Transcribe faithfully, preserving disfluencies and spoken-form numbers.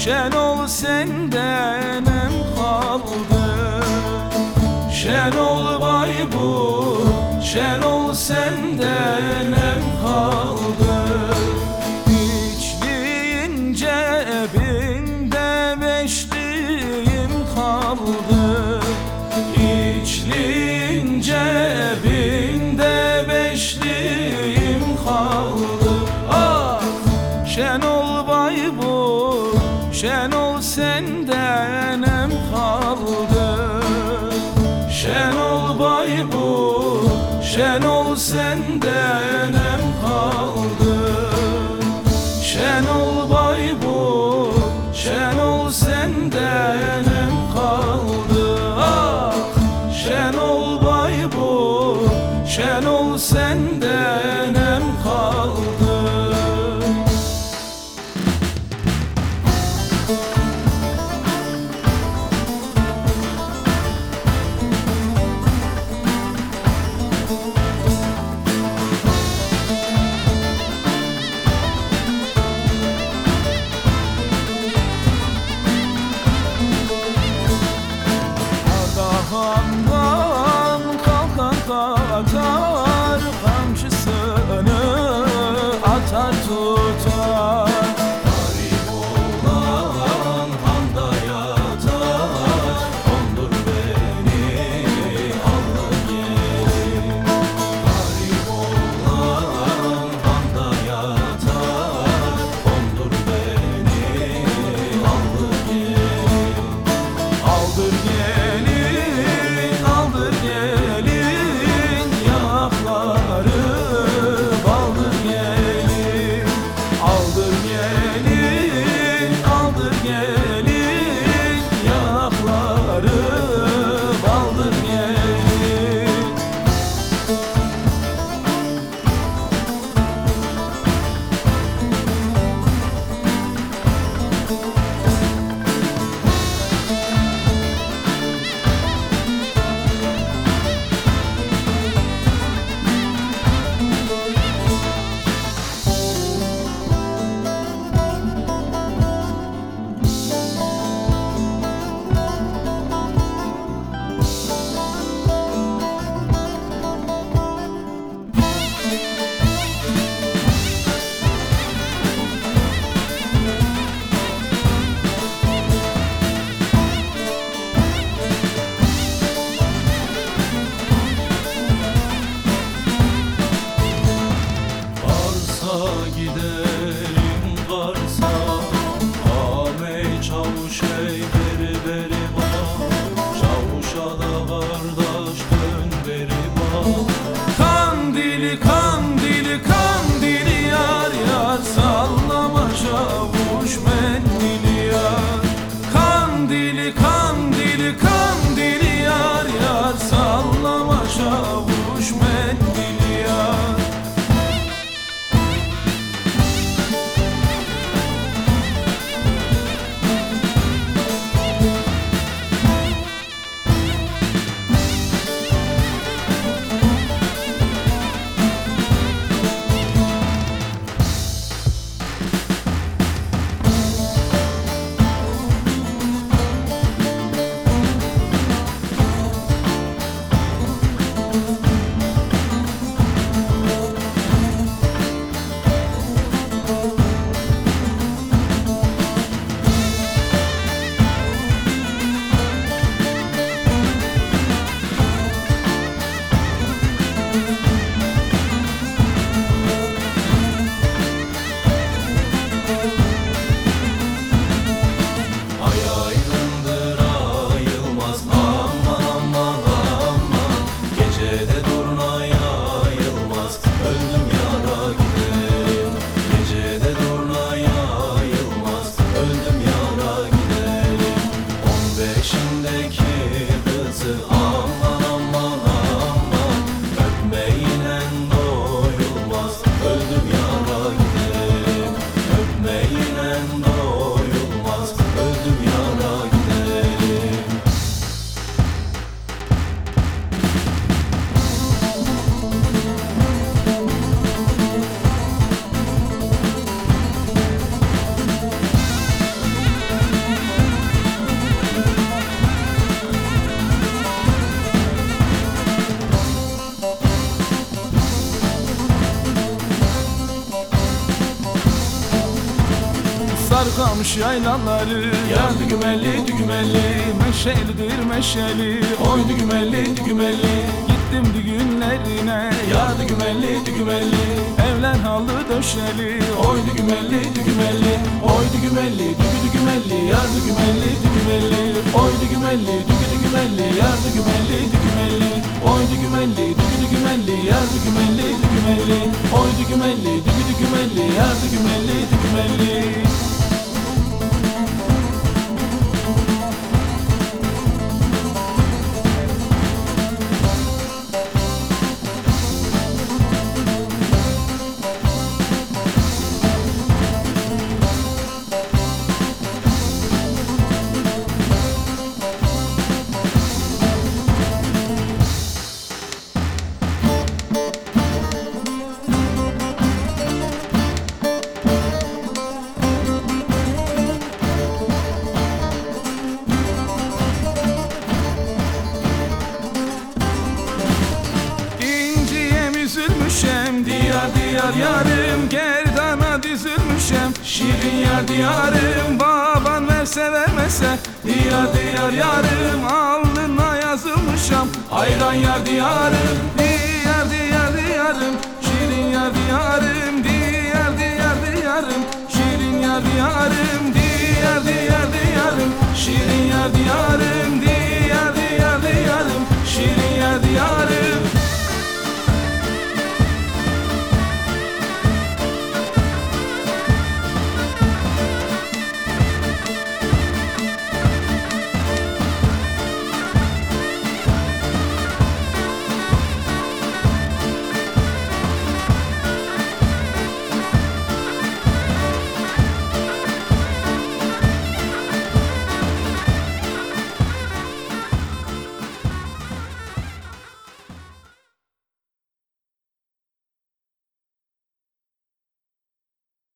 şen ol senden em kaldı. Şen ol Bayburt, şen ol senden em kaldı. Hiçliğin cebinde beşliğim kaldı. Hiçliğin cebinde beşliğim kaldı. Ah, şen ol Bayburt, şen ol senden em kaldı. Şen ol Bayburt, şen ol senden em kaldı. Şen ol Bayburt, şen ol senden em kaldı. Ah, şen ol Bayburt, şen ol senden em kaldı. Handan kalkan katar, kamçısını atar tutar. Garip olan handa yatar, kondur beni Allah gelin. Garip olan handa yatar, kondur beni Allah gelin. Aldır gelin, aldır gelin, yanakları baldır gelin. Aldır gelin, aldır gelin, yanakları baldır gelin. Varsa giderim varsa, ağabey çavuş ey beri beri bak. Çavuşa da kardeş dön beri bak. Kandili kandili kandili yar yar, sallama çavuş mendili yar. Kandili kandili kandili yar yar, sallama çavuş mendili yar. Sarkamış yaylaları, Yar dügümelli dügümelli, meşelidir meşeli. oy dügümelli dügümelli, Gittim düğünlerine, yar dügümelli dügümelli, evler halı döşeli. oy dügümelli dügümelli, oy dügümelli dügü dügümelli, yar dügümelli dügümelli, oy dügümelli dügü dügümelli, yar dügümelli dügümelli, oy dügümelli dügü dügümelli, yar dügümelli dügümelli, oy dügümelli dügü dügümelli, yar dügümelli dügümelli. Diyar diyar yarım, gerdana düzülmüşem. Şirin yar diyarım, Baban verse vermese, diyar diyar yarım, alnına yazılmışam. hayran yar diyarım, Diyar diyar diyarım, şirin yar diyarım. Diyar diyar diyarım, şirin yar diyarım. Diyar diyar diyarım, şirin yar diyarım.